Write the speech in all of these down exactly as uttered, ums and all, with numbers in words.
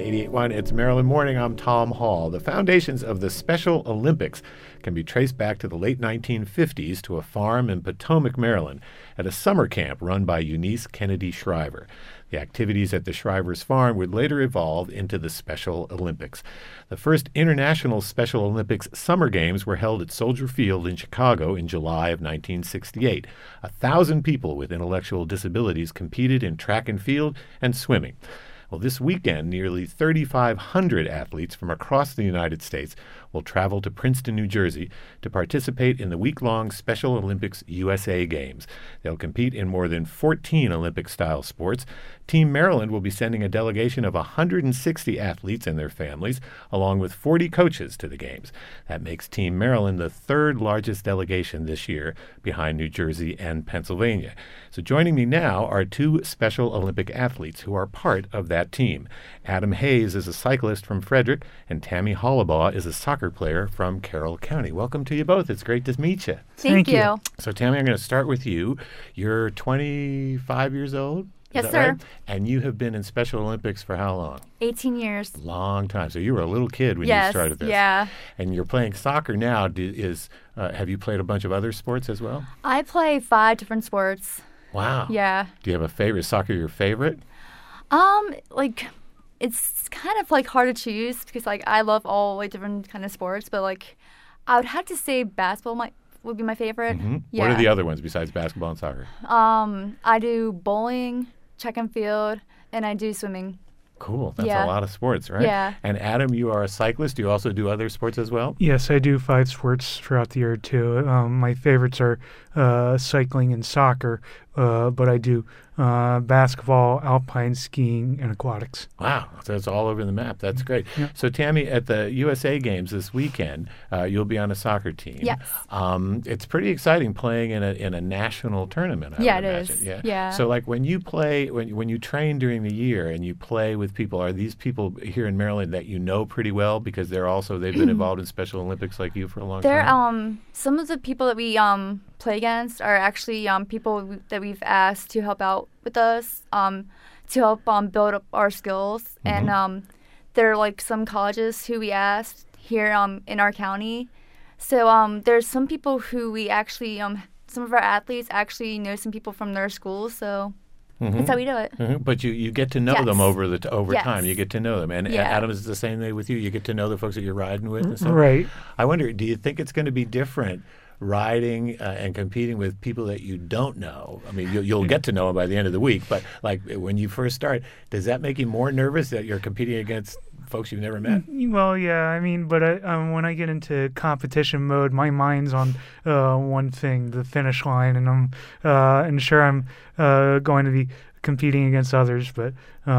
eighty-eight point one, it's Maryland Morning. I'm Tom Hall. The foundations of the Special Olympics can be traced back to the late nineteen fifties to a farm in Potomac, Maryland, at a summer camp run by Eunice Kennedy Shriver. The activities at the Shriver's farm would later evolve into the Special Olympics. The first International Special Olympics Summer Games were held at Soldier Field in Chicago in July of nineteen sixty-eight. A thousand people with intellectual disabilities competed in track and field and swimming. Well, this weekend, nearly thirty-five hundred athletes from across the United States will travel to Princeton, New Jersey, to participate in the week-long Special Olympics U S A Games. They'll compete in more than fourteen Olympic-style sports. Team Maryland will be sending a delegation of one hundred sixty athletes and their families, along with forty coaches, to the Games. That makes Team Maryland the third largest delegation this year, behind New Jersey and Pennsylvania. So joining me now are two Special Olympic athletes who are part of that team. Adam Hayes is a cyclist from Frederick, and Tammy Hollabaugh is a soccer player from Carroll County. Welcome to you both. It's great to meet you. Thank, Thank you. you. So, Tammy, I'm going to start with you. You're twenty-five years old? Yes, sir. Right? And you have been in Special Olympics for how long? eighteen years. Long time. So you were a little kid when yes, you started this. Yeah. And you're playing soccer now. Do, is uh, have you played a bunch of other sports as well? I play five different sports. Wow. Yeah. Do you have a favorite? Is soccer your favorite? Um, like, it's kind of like hard to choose because like I love all like different kind of sports, but like I would have to say basketball might would be my favorite. Mm-hmm. Yeah. What are the other ones besides basketball and soccer? Um, I do bowling, track and field, and I do swimming. Cool. That's yeah. a lot of sports, right? Yeah. And Adam, you are a cyclist. Do you also do other sports as well? Yes, I do five sports throughout the year, too. Um, my favorites are uh, cycling and soccer, uh, but I do uh, basketball, alpine skiing, and aquatics. Wow. So it's all over the map. That's great. Yeah. So, Tammy, at the U S A Games this weekend, uh, you'll be on a soccer team. Yes. Um, it's pretty exciting playing in a in a national tournament, I yeah, would it imagine. is. Yeah. Yeah. So, like, when you play, when, when you train during the year and you play with people, are these people here in Maryland that you know pretty well because they're also, they've been involved in Special Olympics like you for a long They're, time? um, some of the people that we um, play against are actually um, people w- that we've asked to help out with us, um, to help um, build up our skills. Mm-hmm. And um, there are like some colleges who we asked here um, in our county. So um, there's some people who we actually, um, some of our athletes actually know some people from their schools. So mm-hmm. that's how we do it. Mm-hmm. But you, you get to know yes. them over the t- over yes. time. You get to know them. And yeah. Adam, is the same way with you? You get to know the folks that you're riding with? And stuff? Right. I wonder, do you think it's going to be different riding uh, and competing with people that you don't know? I mean, you'll, you'll get to know them by the end of the week, but like when you first start, does that make you more nervous that you're competing against folks you've never met? Well, yeah, I mean, but I, um, when I get into competition mode, my mind's on uh, one thing, the finish line, and I'm uh, and sure I'm uh, going to be competing against others, but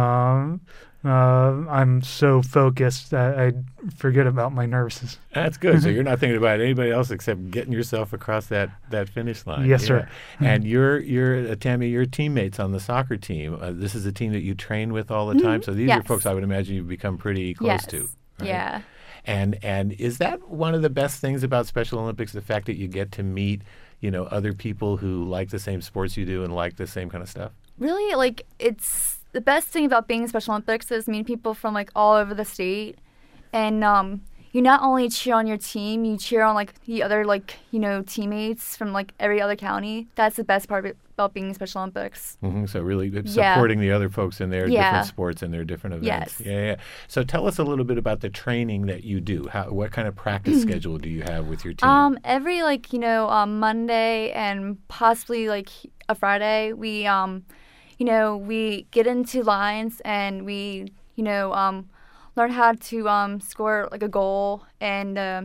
um, uh, I'm so focused that I forget about my nervousness. That's good. So you're not thinking about anybody else except getting yourself across that, that finish line. Yes, yeah. sir. And you're you're uh, Tammy, your teammates on the soccer team. Uh, this is a team that you train with all the time. Mm-hmm. So these yes. are folks I would imagine you've become pretty close yes. to. Right? Yeah. And and is that one of the best things about Special Olympics? The fact that you get to meet, you know, other people who like the same sports you do and like the same kind of stuff? Really, like it's. The best thing about being in Special Olympics is meeting people from like all over the state, and um, you not only cheer on your team, you cheer on like the other like you know teammates from like every other county. That's the best part of it, about being in Special Olympics. Mm-hmm. So really yeah. supporting the other folks in their yeah. different sports and their different events. Yes. Yeah, yeah. So tell us a little bit about the training that you do. How, what kind of practice schedule do you have with your team? Um, every like you know um, Monday and possibly like a Friday, we um. You know, we get into lines and we, you know, um, learn how to um, score like a goal, and uh,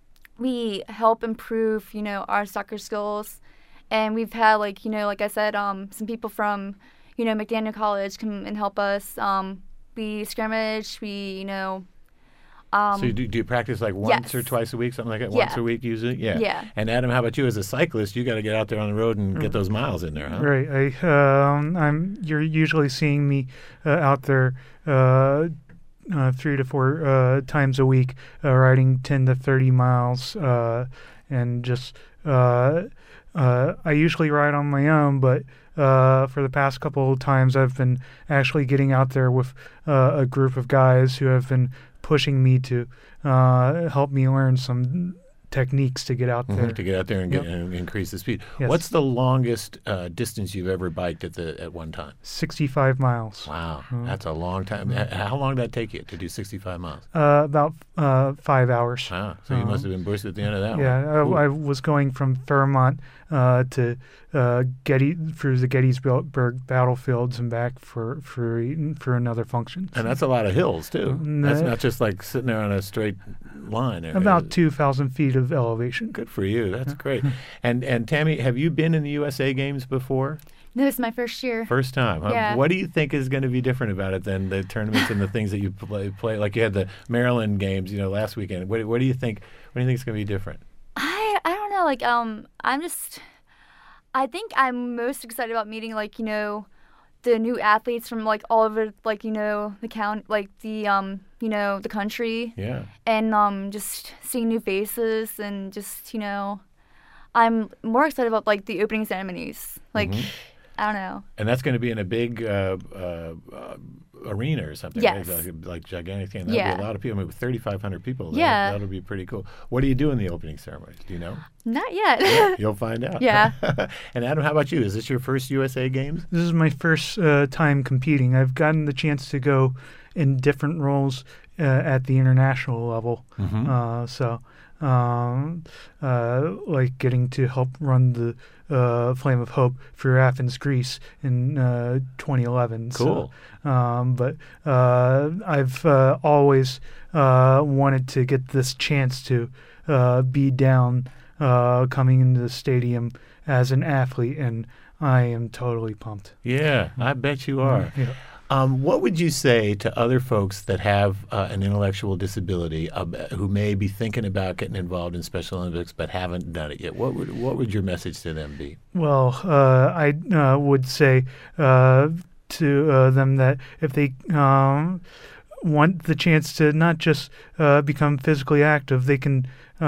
we help improve, you know, our soccer skills. And we've had like, you know, like I said, um, some people from, you know, McDaniel College come and help us. Um, we scrimmage, we, you know. Um, so you do, do you practice like once yes. or twice a week, something like that? Yeah. Once a week usually? Yeah. Yeah. And Adam, how about you as a cyclist? You got to get out there on the road and Mm. get those miles in there, huh? Right. I, um, I'm. You're usually seeing me uh, out there uh, uh, three to four uh, times a week, uh, riding ten to thirty miles, uh, and just uh, uh, I usually ride on my own, but uh, for the past couple of times, I've been actually getting out there with uh, a group of guys who have been pushing me to uh, help me learn some techniques to get out there. Mm-hmm, to get out there and, get, Yep. and increase the speed. Yes. What's the longest uh, distance you've ever biked at the at one time? sixty-five miles. Wow, Uh, that's a long time. H- How long did that take you to do sixty-five miles? Uh, about uh, five hours. Wow, so you Um, must have been busted at the end of that Yeah, one. I, Ooh. I was going from Fairmont uh, to uh, Getty through the Gettysburg battlefields and back for for for another function. And that's a lot of hills, too. Mm, That's uh, not just like sitting there on a straight line. Uh, About two thousand feet of elevation. Good for you. That's great. And and Tammy, have you been in the U S A Games before? No, it's my first year. First time. Huh? Yeah. What do you think is going to be different about it than the tournaments and the things that you play, play? Like you had the Maryland Games, you know, last weekend. What, what do you think? What do you think is going to be different? I I don't know. Like um, I'm just. I think I'm most excited about meeting like you know, the new athletes from like all over like you know the count like the um you know the country Yeah. and um just seeing new faces and just you know, I'm more excited about like the opening ceremonies. Like Mhm. I don't know. And that's going to be in a big uh, uh, uh, arena or something. Yes. Like, like, like gigantic thing. That'll Yeah. be a lot of people. I mean, with thirty-five hundred people. That, Yeah. That'll be pretty cool. What do you do in the opening ceremonies? Do you know? Not yet. You'll find out. Yeah. And Adam, how about you? Is this your first U S A Games? This is my first uh, time competing. I've gotten the chance to go in different roles uh, at the international level. Mm-hmm. Uh, so, um, uh, like getting to help run the uh, Flame of Hope for Athens, Greece in uh, twenty eleven. Cool. So, um, but uh, I've uh, always uh, wanted to get this chance to uh, be down uh, coming into the stadium as an athlete, and I am totally pumped. Yeah, I bet you are. Yeah. Um, what would you say to other folks that have uh, an intellectual disability uh, who may be thinking about getting involved in Special Olympics but haven't done it yet? What would what would your message to them be? Well, uh, I uh, would say uh, to uh, them that if they um, want the chance to not just uh, become physically active, they can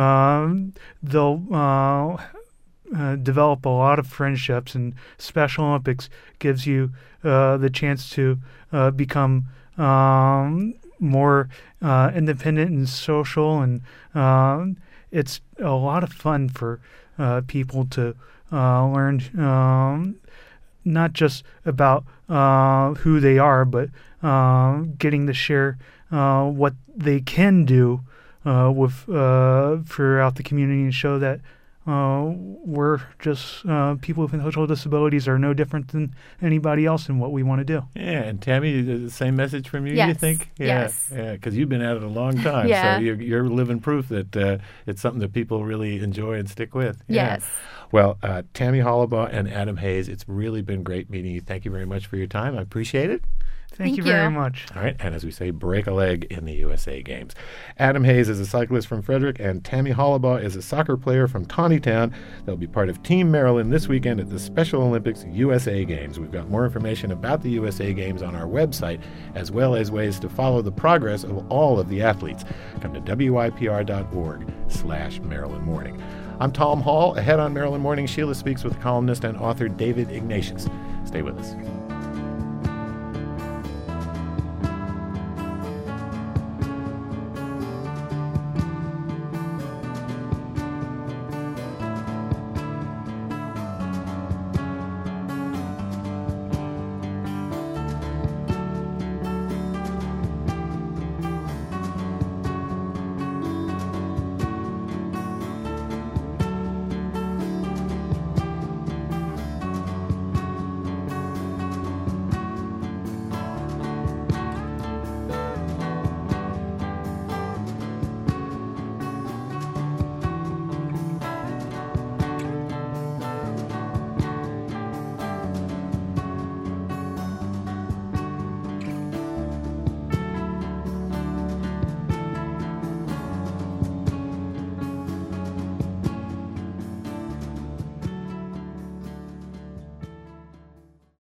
um, they'll uh, uh, develop a lot of friendships, and Special Olympics gives you uh, the chance to uh, become um, more uh, independent and social, and um, it's a lot of fun for uh, people to uh, learn um, not just about uh, who they are, but uh, getting to share uh, what they can do uh, with uh, throughout the community, and show that uh, we're just uh, people with intellectual disabilities are no different than anybody else in what we want to do. Yeah, and Tammy, the same message from you, you Yes, think? Yeah, yes. yeah, because you've been at it a long time, Yeah. so you're, you're living proof that uh, it's something that people really enjoy and stick with. Yeah. Yes. Well, uh, Tammy Hollabaugh and Adam Hayes, it's really been great meeting you. Thank you very much for your time. I appreciate it. Thank, Thank you very you. much. All right, and as we say, break a leg in the U S A Games. Adam Hayes is a cyclist from Frederick, and Tammy Hollabaugh is a soccer player from Tawnytown. They'll be part of Team Maryland this weekend at the Special Olympics U S A Games. We've got more information about the U S A Games on our website, as well as ways to follow the progress of all of the athletes. Come to W I P R dot org slash Maryland Morning. I'm Tom Hall. Ahead on Maryland Morning, Sheila speaks with columnist and author David Ignatius. Stay with us.